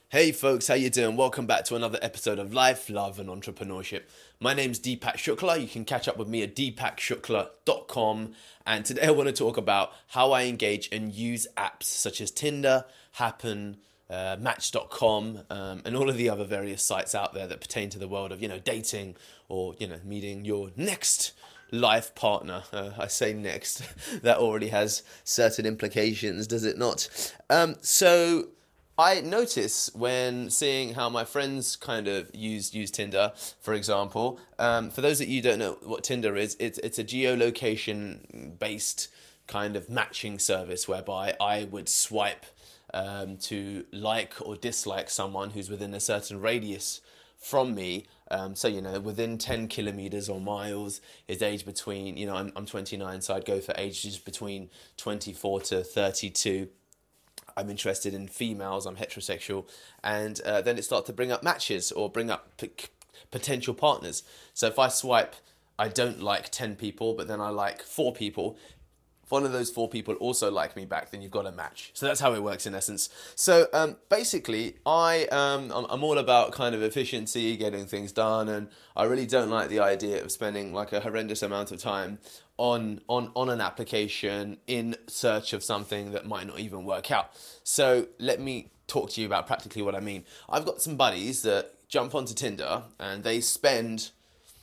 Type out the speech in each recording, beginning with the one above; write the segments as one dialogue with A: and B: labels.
A: Hey folks, how you doing? Welcome back to another episode of Life, Love and Entrepreneurship. My name's Deepak Shukla. You can catch up with me at deepakshukla.com. And today I want to talk about how I engage and use apps such as Tinder, Happen, Match.com, and all of the other various sites out there that pertain to the world of, dating or, meeting your next life partner. I say next, that already has certain implications, does it not? So I notice when seeing how my friends kind of use Tinder, for example. For those that you don't know what Tinder is, it's a geolocation based kind of matching service whereby I would swipe to like or dislike someone who's within a certain radius from me. So, within 10 kilometers or miles is age between, I'm 29, so I'd go for ages between 24 to 32. I'm interested in females, I'm heterosexual, and then it starts to bring up matches or bring up potential partners. So if I swipe, I don't like 10 people, but then I like 4 people. If one of those 4 people also like me back, then you've got a match. So that's how it works in essence. So basically, I'm all about kind of efficiency, getting things done, and I really don't like the idea of spending like a horrendous amount of time on an application in search of something that might not even work out. So let me talk to you about practically what I mean. I've got some buddies that jump onto Tinder and they spend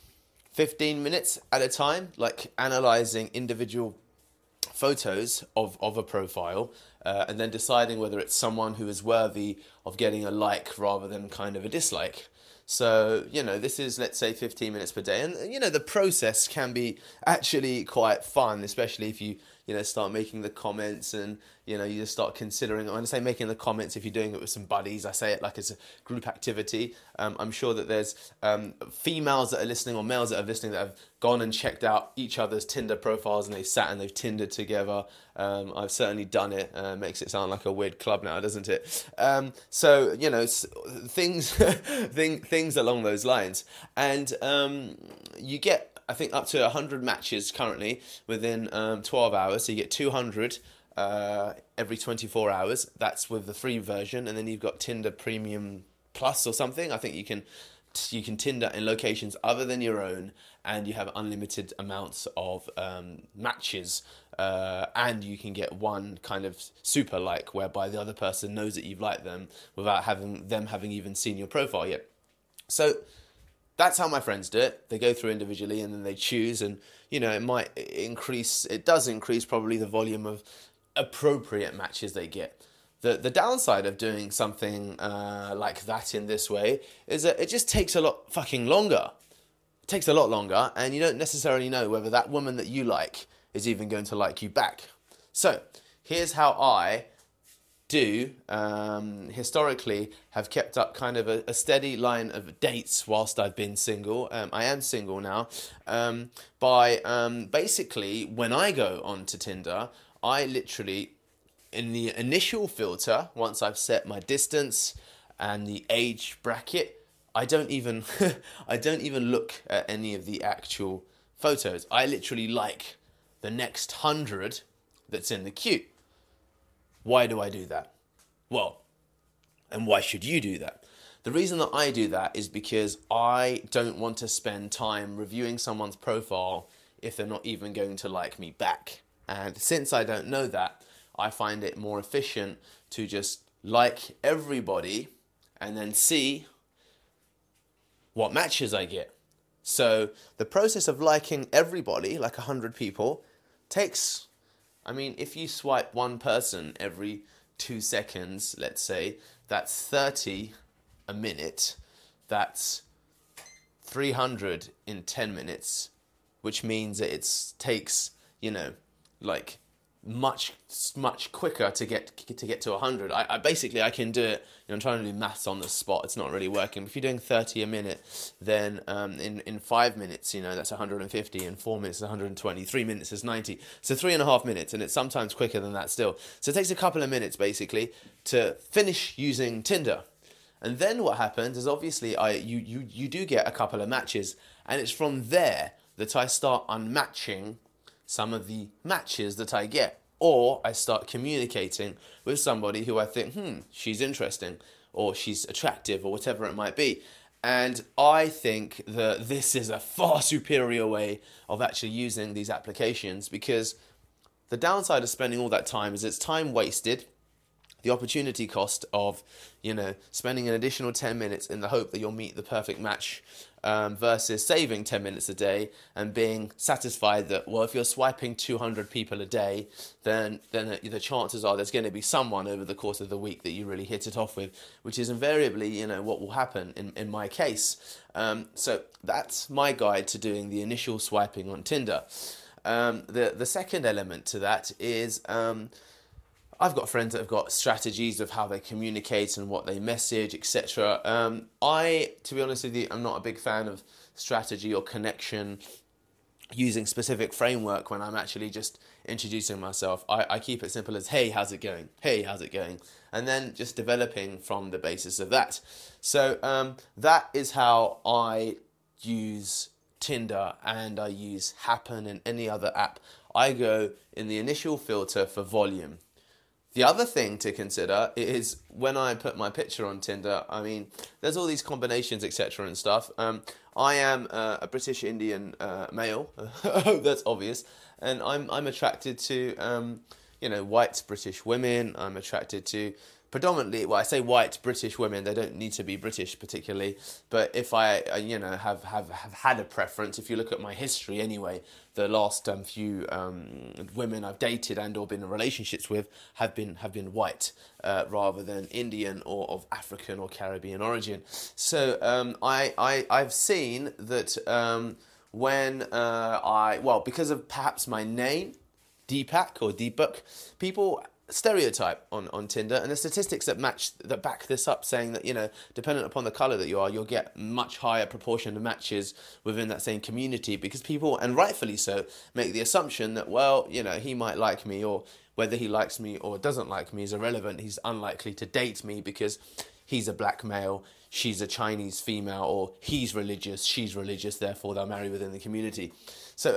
A: 15 minutes at a time, like analyzing individual photos of a profile and then deciding whether it's someone who is worthy of getting a like rather than kind of a dislike. So, this is, let's say, 15 minutes per day. And, the process can be actually quite fun, especially if you, start making the comments and, you just start considering. When I say making the comments, if you're doing it with some buddies, I say it like it's a group activity. I'm sure that there's females that are listening or males that are listening that have gone and checked out each other's Tinder profiles and they've sat and they've Tindered together. I've certainly done it. Makes it sound like a weird club now, doesn't it? So, things things along those lines. And you get, I think, up to 100 matches currently within 12 hours. So you get 200 every 24 hours. That's with the free version. And then you've got Tinder Premium Plus or something. I think you can Tinder in locations other than your own, and you have unlimited amounts of matches, and you can get one kind of super like whereby the other person knows that you've liked them without having even seen your profile yet. So that's how my friends do it. They go through individually and then they choose, and it does increase probably the volume of appropriate matches they get. The downside of doing something like that in this way is that it just takes a lot fucking longer. It takes a lot longer, and you don't necessarily know whether that woman that you like is even going to like you back. So here's how I do historically have kept up kind of a steady line of dates whilst I've been single. I am single now. By basically, when I go onto Tinder, I literally, in the initial filter, once I've set my distance and the age bracket, I don't even look at any of the actual photos. I literally like the next 100 that's in the queue. Why do I do that? Well, and why should you do that? The reason that I do that is because I don't want to spend time reviewing someone's profile if they're not even going to like me back. And since I don't know that, I find it more efficient to just like everybody and then see what matches I get. So the process of liking everybody, like 100 people, takes, if you swipe one person every 2 seconds, let's say, that's 30 a minute. That's 300 in 10 minutes, which means that it takes, much quicker to get to 100. I can do it. I'm trying to do maths on the spot. It's not really working. If you're doing 30 a minute, then in 5 minutes, that's 150. In 4 minutes, 120. 3 minutes is 90. So 3.5 minutes, and it's sometimes quicker than that still. So it takes a couple of minutes basically to finish using Tinder. And then what happens is obviously you do get a couple of matches, and it's from there that I start unmatching some of the matches that I get. or I start communicating with somebody who I think, she's interesting, or she's attractive, or whatever it might be. And I think that this is a far superior way of actually using these applications, because the downside of spending all that time is it's time wasted. The opportunity cost of, spending an additional 10 minutes in the hope that you'll meet the perfect match, versus saving 10 minutes a day and being satisfied that, well, if you're swiping 200 people a day, then the chances are there's going to be someone over the course of the week that you really hit it off with, which is invariably, what will happen in my case. So that's my guide to doing the initial swiping on Tinder. The second element to that is... I've got friends that have got strategies of how they communicate and what they message, etc. To be honest with you, I'm not a big fan of strategy or connection using specific framework when I'm actually just introducing myself. I keep it simple as, hey, how's it going? Hey, how's it going? And then just developing from the basis of that. So that is how I use Tinder, and I use Happen and any other app. I go in the initial filter for volume. The other thing to consider is when I put my picture on Tinder, there's all these combinations, etc. and stuff. I am a British Indian male. I hope that's obvious. And I'm attracted to, white British women. I'm attracted to predominantly, I say white British women, they don't need to be British particularly, but if I have had a preference, if you look at my history anyway, the last few women I've dated and or been in relationships with have been white, rather than Indian or of African or Caribbean origin. So I've seen that because of perhaps my name, Deepak or Deepak, people stereotype on Tinder, and the statistics that back this up, saying that dependent upon the color that you are, you'll get much higher proportion of matches within that same community, because people, and rightfully so, make the assumption that, well, he might like me, or whether he likes me or doesn't like me is irrelevant. He's unlikely to date me because he's a black male, she's a Chinese female, or he's religious, she's religious, therefore they'll marry within the community. So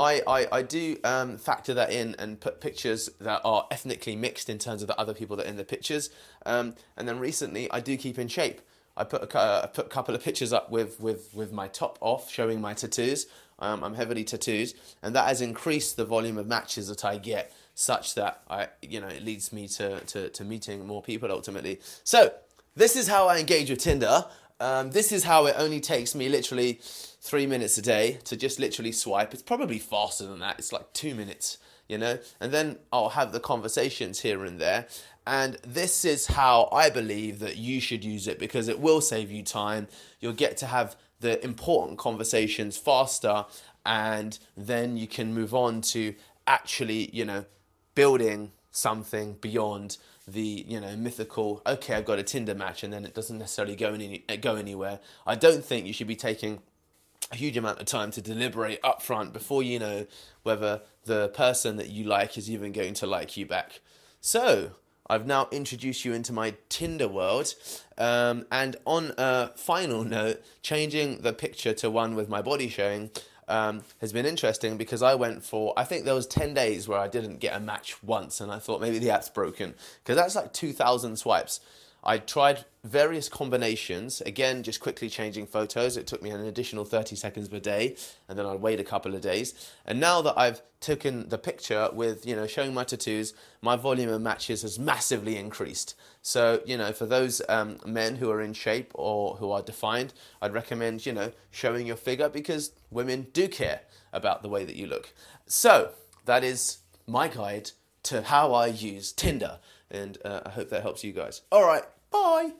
A: I do factor that in and put pictures that are ethnically mixed in terms of the other people that are in the pictures. And then recently I do keep in shape. I put a couple of pictures up with my top off, showing my tattoos. I'm heavily tattooed, and that has increased the volume of matches that I get, such that it leads me to meeting more people ultimately. So this is how I engage with Tinder. This is how it only takes me literally 3 minutes a day to just literally swipe. It's probably faster than that. It's like 2 minutes, and then I'll have the conversations here and there. And this is how I believe that you should use it, because it will save you time. You'll get to have the important conversations faster, and then you can move on to actually, building something beyond the mythical, okay, I've got a Tinder match, and then it doesn't necessarily go anywhere. I don't think you should be taking a huge amount of time to deliberate up front before you know whether the person that you like is even going to like you back. So I've now introduced you into my Tinder world, and on a final note, changing the picture to one with my body showing has been interesting, because I think there was 10 days where I didn't get a match once, and I thought maybe the app's broken, because that's like 2,000 swipes. I tried various combinations, again, just quickly changing photos. It took me an additional 30 seconds per day, and then I'd wait a couple of days. And now that I've taken the picture with, showing my tattoos, my volume of matches has massively increased. So, for those men who are in shape or who are defined, I'd recommend, showing your figure, because women do care about the way that you look. So that is my guide to how I use Tinder, and I hope that helps you guys. All right, bye.